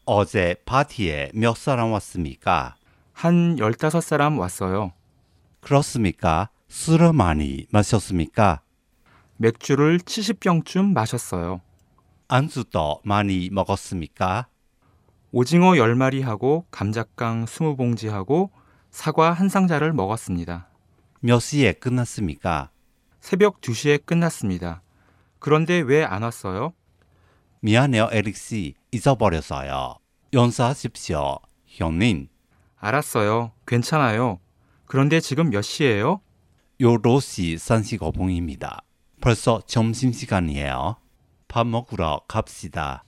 어제 파티에 몇 사람 왔습니까? 한 15사람 왔어요. 그렇습니까? 술을 많이 마셨습니까? 맥주를 70병쯤 마셨어요. 안주도 많이 먹었습니까? 오징어 10마리하고 감자깡 20봉지하고 사과 한 상자를 먹었습니다. 몇 시에 끝났습니까? 새벽 2시에 끝났습니다. 그런데 왜 안 왔어요? 미안해요, 에릭 씨. 잊어버렸어요. 용서하십시오, 형님. 알았어요. 괜찮아요. 그런데 지금 몇 시예요? 8시 35분입니다. 벌써 점심시간이에요. 밥 먹으러 갑시다.